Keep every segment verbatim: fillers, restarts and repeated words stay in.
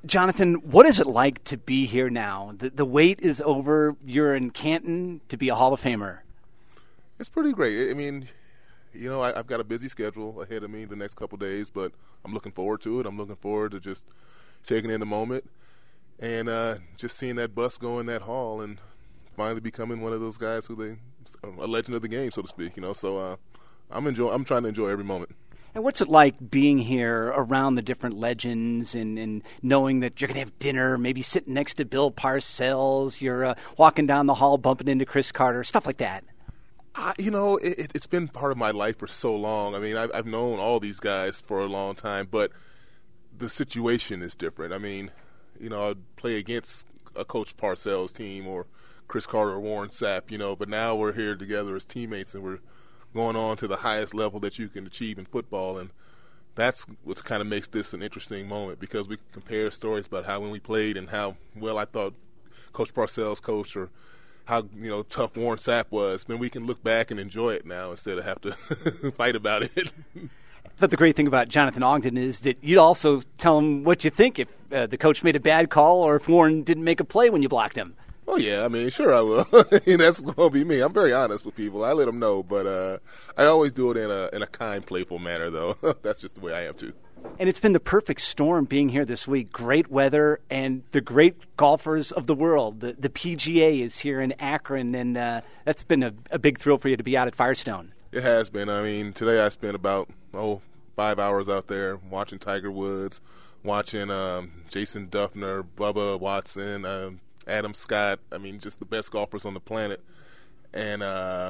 Jonathan, what is it like to be here now? The, the wait is over. You're in Canton to be a Hall of Famer. It's pretty great. I mean, you know, I, I've got a busy schedule ahead of me the next couple of days, but I'm looking forward to it. I'm looking forward to just taking in the moment and uh, just seeing that bus go in that hall and finally becoming one of those guys who they a legend of the game, so to speak. You know, so uh, I'm enjoy. I'm trying to enjoy every moment. And what's it like being here around the different legends and, and knowing that you're going to have dinner, maybe sitting next to Bill Parcells, you're uh, walking down the hall bumping into Chris Carter, stuff like that? Uh, you know, it, it's been part of my life for so long. I mean, I've, I've known all these guys for a long time, but the situation is different. I mean, you know, I'd play against a Coach Parcells team or Chris Carter or Warren Sapp, you know, but now we're here together as teammates and we're going on to the highest level that you can achieve in football, and that's what kind of makes this an interesting moment because we can compare stories about how when we played and how well I thought Coach Parcells coached or how, you know, tough Warren Sapp was. Then we can look back and enjoy it now instead of have to fight about it. But the great thing about Jonathan Ogden is that you also tell him what you think if uh, the coach made a bad call or if Warren didn't make a play when you blocked him. Oh, yeah, I mean, sure I will. That's going to be me. I'm very honest with people. I let them know, but uh, I always do it in a in a kind, playful manner, though. That's just the way I am, too. And it's been the perfect storm being here this week. Great weather and the great golfers of the world. The, the P G A is here in Akron, and uh, that's been a, a big thrill for you to be out at Firestone. It has been. I mean, today I spent about, oh, five hours out there watching Tiger Woods, watching um, Jason Duffner, Bubba Watson, um, Adam Scott. I mean, just the best golfers on the planet. And uh,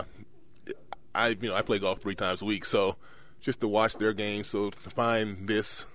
I, you know, I play golf three times a week, so just to watch their games, so to find this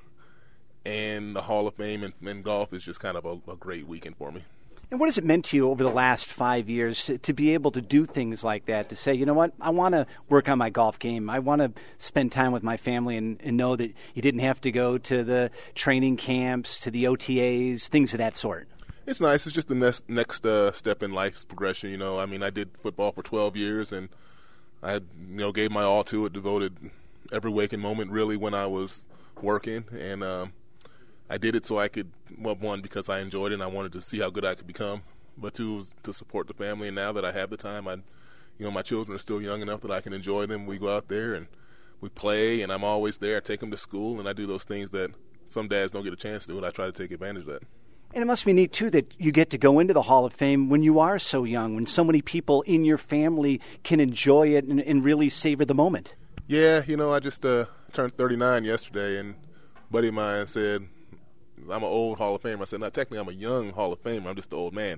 and the Hall of Fame in, in golf is just kind of a, a great weekend for me. And what has it meant to you over the last five years to, to be able to do things like that, to say, you know what, I want to work on my golf game. I want to spend time with my family and, and know that you didn't have to go to the training camps, to the O T As, things of that sort. It's nice. It's just the next, next uh, step in life's progression, you know. I mean, I did football for twelve years, and I, you know, gave my all to it, devoted every waking moment really when I was working. And um, I did it so I could, well, one, because I enjoyed it and I wanted to see how good I could become, but two, was to support the family. And now that I have the time, I, you know, my children are still young enough that I can enjoy them. We go out there and we play, and I'm always there. I take them to school, and I do those things that some dads don't get a chance to do, and I try to take advantage of that. And it must be neat, too, that you get to go into the Hall of Fame when you are so young, when so many people in your family can enjoy it and, and really savor the moment. Yeah, you know, I just uh, turned thirty-nine yesterday, and a buddy of mine said, I'm an old Hall of Famer. I said, no, technically I'm a young Hall of Famer. I'm just an old man.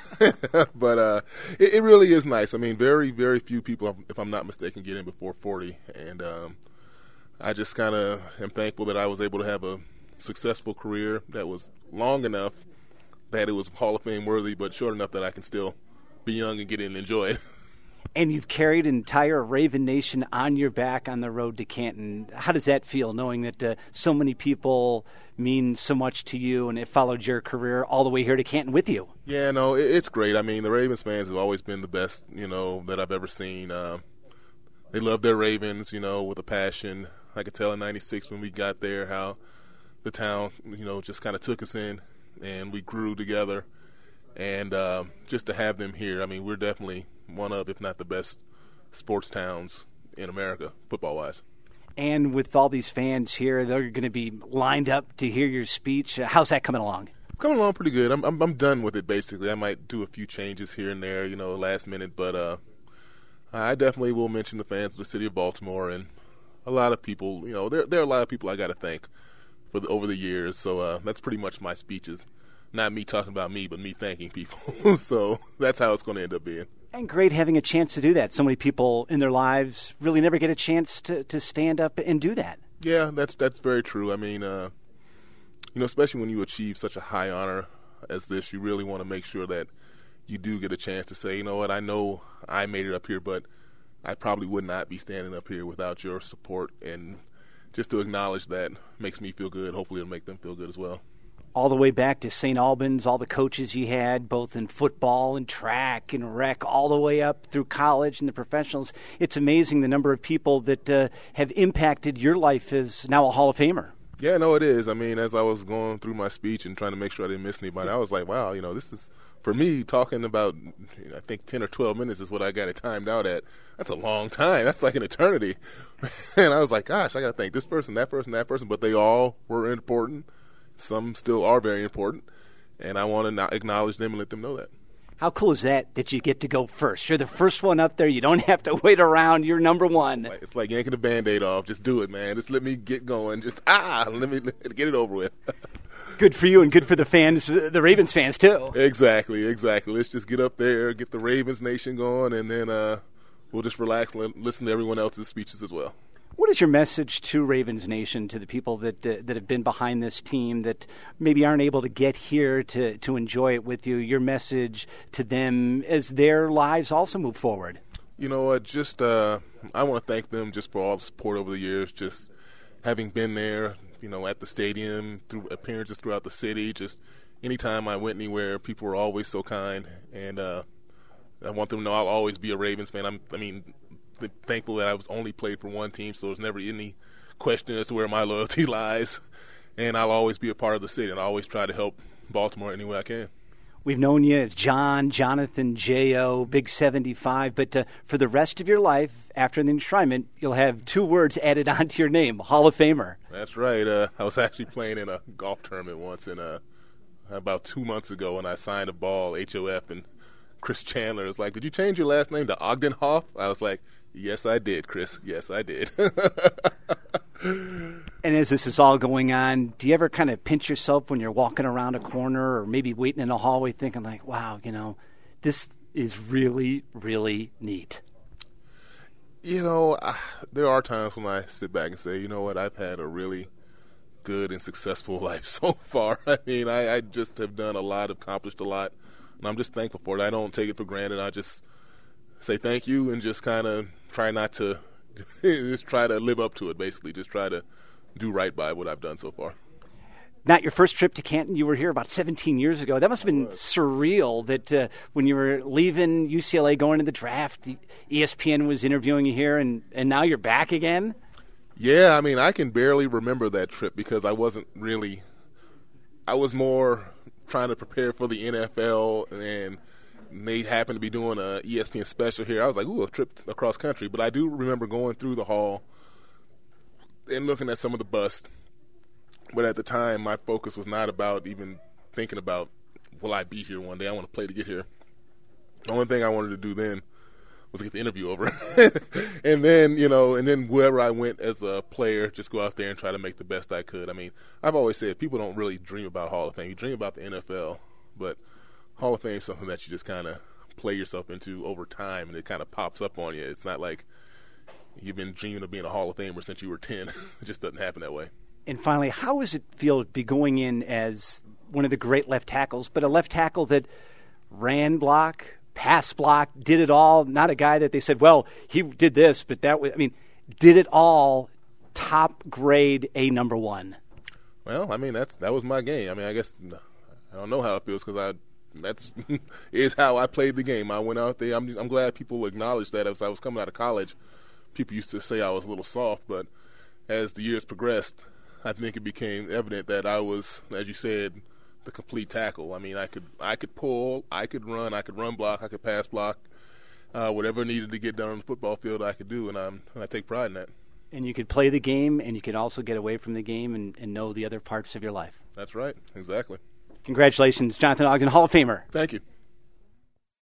But uh, it, it really is nice. I mean, very, very few people, if I'm not mistaken, get in before forty. And um, I just kind of am thankful that I was able to have a successful career that was long enough that it was Hall of Fame worthy, but short enough that I can still be young and get in and enjoy it. And you've carried an entire Raven Nation on your back on the road to Canton. How does that feel, knowing that uh, so many people mean so much to you and it followed your career all the way here to Canton with you? Yeah, no, it, it's great. I mean, the Ravens fans have always been the best, you know, that I've ever seen. Uh, they love their Ravens, you know, with a passion. I could tell in ninety-six when we got there how the town, you know, just kind of took us in and we grew together. And uh, just to have them here, I mean, we're definitely one of, if not the best, sports towns in America, football-wise. And with all these fans here, they're going to be lined up to hear your speech. How's that coming along? It's coming along pretty good. I'm, I'm I'm done with it, basically. I might do a few changes here and there, you know, last minute. But uh, I definitely will mention the fans of the city of Baltimore and a lot of people. You know, there, there are a lot of people I got to thank for the, over the years. So uh, that's pretty much my speeches. Not me talking about me, but me thanking people. So that's how it's going to end up being. And great having a chance to do that. So many people in their lives really never get a chance to, to stand up and do that. Yeah, that's that's very true. I mean, uh, you know, especially when you achieve such a high honor as this, you really want to make sure that you do get a chance to say, you know what, I know I made it up here, but I probably would not be standing up here without your support. And just to acknowledge that makes me feel good. Hopefully it'll make them feel good as well. All the way back to Saint Albans, all the coaches you had, both in football and track and rec, all the way up through college and the professionals. It's amazing the number of people that uh, have impacted your life as now a Hall of Famer. Yeah, no, it is. I mean, as I was going through my speech and trying to make sure I didn't miss anybody, I was like, wow, you know, this is, for me, talking about, you know, I think ten or twelve minutes is what I got it timed out at. That's a long time. That's like an eternity. And I was like, gosh, I got to thank this person, that person, that person. But they all were important. Some still are very important. And I want to acknowledge them and let them know that. How cool is that, that you get to go first? You're the first one up there. You don't have to wait around. You're number one. It's like yanking a Band-Aid off. Just do it, man. Just let me get going. Just, ah, let me get it over with. Good for you and good for the fans, the Ravens fans, too. Exactly, exactly. Let's just get up there, get the Ravens Nation going, and then uh, we'll just relax and listen to everyone else's speeches as well. What is your message to Ravens Nation, to the people that uh, that have been behind this team that maybe aren't able to get here to, to enjoy it with you? Your message to them as their lives also move forward? You know what? Just uh, I want to thank them just for all the support over the years, just having been there, you know, at the stadium, through appearances throughout the city. Just anytime I went anywhere, people were always so kind. And uh, I want them to know I'll always be a Ravens fan. I'm, I mean, thankful that I was only played for one team, so there's never any question as to where my loyalty lies. And I'll always be a part of the city, and I always try to help Baltimore any way I can. We've known you as John, Jonathan, J O, Big seventy-five, but uh, for the rest of your life, after the enshrinement, you'll have two words added onto your name, Hall of Famer. That's right. Uh, I was actually playing in a golf tournament once in, uh, about two months ago, and I signed a ball, H O F, and Chris Chandler was like, did you change your last name to Ogden Hoff? I was like, yes, I did, Chris. Yes, I did. And as this is all going on, do you ever kind of pinch yourself when you're walking around a corner or maybe waiting in a hallway thinking like, wow, you know, this is really, really neat? You know, I, there are times when I sit back and say, you know what, I've had a really good and successful life so far. I mean, I, I just have done a lot, accomplished a lot, and I'm just thankful for it. I don't take it for granted. I just say thank you and just kind of try not to just try to live up to it, basically. Just try to do right by what I've done so far. Not your first trip to Canton. You were here about seventeen years ago. That must have been surreal that uh, when you were leaving U C L A going to the draft, E S P N was interviewing you here, and, and now you're back again? Yeah, I mean, I can barely remember that trip because I wasn't really – I was more trying to prepare for the N F L, and they happened to be doing a E S P N special here. I was like, ooh, a trip across country. But I do remember going through the hall and looking at some of the busts. But at the time, my focus was not about even thinking about, will I be here one day? I want to play to get here. The only thing I wanted to do then was get the interview over. And then, you know, and then wherever I went as a player, just go out there and try to make the best I could. I mean, I've always said people don't really dream about Hall of Fame. You dream about the N F L, but Hall of Fame is something that you just kind of play yourself into over time, and it kind of pops up on you. It's not like you've been dreaming of being a Hall of Famer since you were ten. It just doesn't happen that way. And finally, how does it feel to be going in as one of the great left tackles, but a left tackle that ran block, pass block, did it all, not a guy that they said, well, he did this, but that was, I mean, did it all, top grade, A number one? Well, I mean, that's that was my game. I mean, I guess I don't know how it feels because I that's is how I played the game. I went out there. I'm I'm glad people acknowledged that. As I was coming out of college, people used to say I was a little soft, but as the years progressed, I think it became evident that I was, as you said, the complete tackle. I mean, I could I could pull, I could run, I could run block, I could pass block, uh, whatever needed to get done on the football field, I could do, and, I'm, and I take pride in that. And you could play the game, and you could also get away from the game and, and know the other parts of your life. That's right, exactly. Congratulations, Jonathan Ogden, Hall of Famer. Thank you.